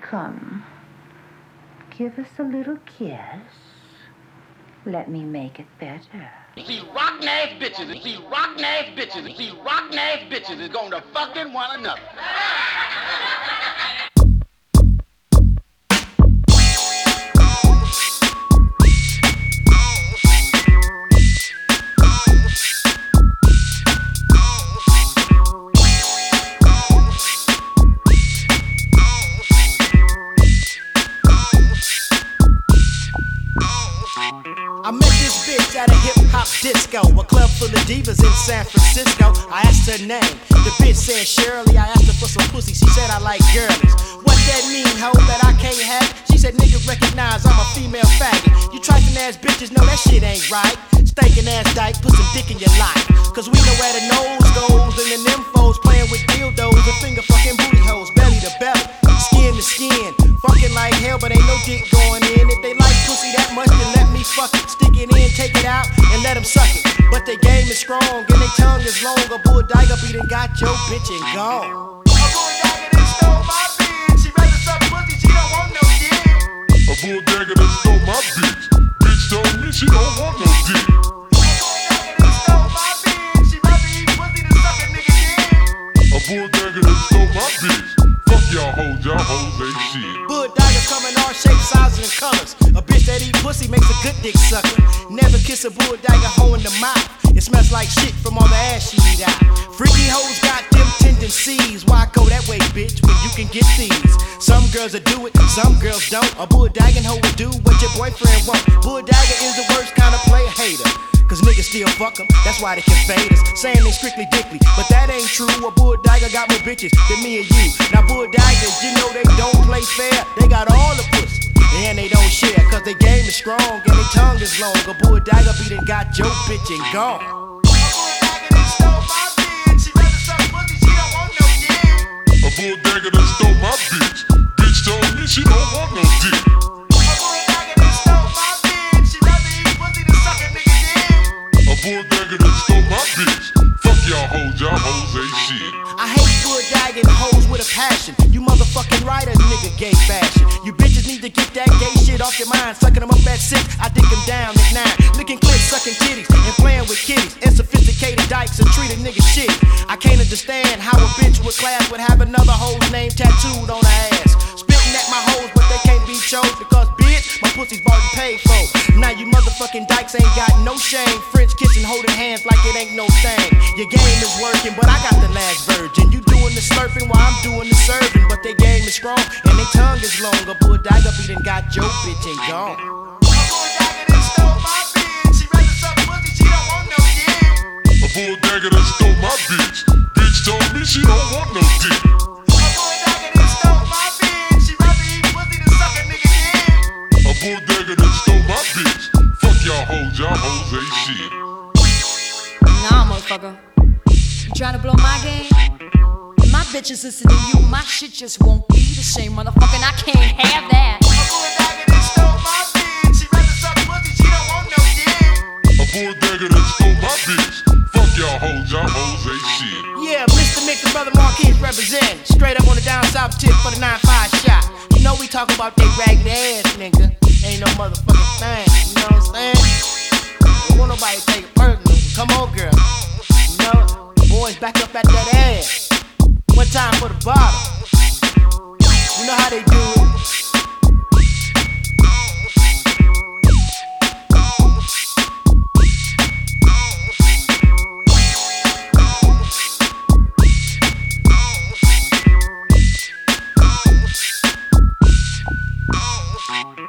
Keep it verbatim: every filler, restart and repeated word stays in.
Come, give us a little kiss. Let me make it better. These rotten ass bitches, these rotten ass bitches, these rotten ass bitches is gonna fucking one another. I met this bitch at a hip-hop disco, a club full of divas in San Francisco. I asked her name, the bitch said Shirley. I asked her for some pussy, she said I like girlies. What that mean, ho, that I can't have it? She said niggas recognize I'm a female faggot. You trifling ass bitches know that shit ain't right. Stinking ass dyke, put some dick in your life. Cause we know where the nose goes, and the nymphos playing with dildos and finger fucking booty holes, belly to belly, skin to skin. Fucking like hell, but ain't no dick going in. If they like pussy that much, then let me fuck it. Stick it in, take it out, and let them suck it. But their game is strong, and their tongue is long. A bull dagger beat and got your bitch and gone. A bull dagger done stole my bitch. She rather suck pussy, she don't want no dick. A bull dagger done stole my bitch. Bitch told me she don't want no dick. A bull dagger done stole my bitch. She rather eat pussy than suck a nigga dick. A bull dagger done stole my bitch. Fuck y'all hoes, y'all hoes ain't shit. Bull daggers come in all shapes, sizes, and colors. A bitch that eat pussy makes a good dick sucker. Never kiss a bull dagger hoe in the mouth. It smells like shit from all the ass she eat out. Freaky hoes got them tendencies. Why go that way, bitch, when you can get these? Some girls will do it, some girls don't. A bull dagging hoe will do what your boyfriend won't. Bull dagger is the worst kind of player hater. Cause niggas still fuck them, that's why they can fade us. Saying they strictly dickly, but that ain't true. A bull dagger got more bitches than me and you. Now bull daggers, you know they don't play fair. They got all the pussy, and they don't share. Cause their game is strong, and their tongue is long. A bull dagger beat and got your bitch and gone. A bull dagger done stole my bitch. She rather suck pussy, she don't want no dick. A bull dagger done stole my bitch. Bitch told me she don't want no dick. A bull dagger done stole my bitch. Fuck y'all hoes, y'all hoes ain't shit. I hate bull dagging hoes with a passion. You motherfucking writers, nigga, gay fashion. You bitches need to get that gay shit off your mind. Sucking them up at six, I dick them down at nine. Licking clits, sucking titties, and playing with kitties. And sophisticated dykes and treat a nigga shit. I can't understand how a bitch with class would have another hoe's name tattooed on her ass. Spitting at my hoes, but they can't be chose because bitch, my pussy's bought and paid for. Now you motherfucking dykes ain't got no shame. French kissing, holding hands like it ain't no thing. Your game is working, but I got the last virgin. You doing the slurping while I'm doing the serving. But their game is strong and their tongue is long. A bull dagger beat and got your bitch and gone. A bull dagger done stole my bitch. She rather suck pussy, she don't want no dick. A bull dagger done stole my bitch. Bitch told me she don't want no dick. A bull dagger done stole my bitch. She rather eat pussy than suck a nigga dick. A bull dagger done stole my bitch. Fuck y'all hoes, y'all hoes ain't shit. Nah, motherfucker. You trying to blow my game? My bitches listen to you, my shit just won't be the same, motherfucker, and I can't have that. A bull dagger done stole my bitch. She rather suck pussy, she don't want no dick. A bull dagger done stole my bitch. Fuck y'all hoes, y'all hoes ain't shit. Yeah, Mister Mix and Brother Marquis represent. Straight up on the down south tip for the nine five shot. You know we talking about that ragged ass, nigga. Ain't no motherfucking thing, you know what I'm saying? Don't want nobody to take it personal. Come on, girl. You know, boys back up at that ass. One time for the bottle. You know how they do it. Thank you.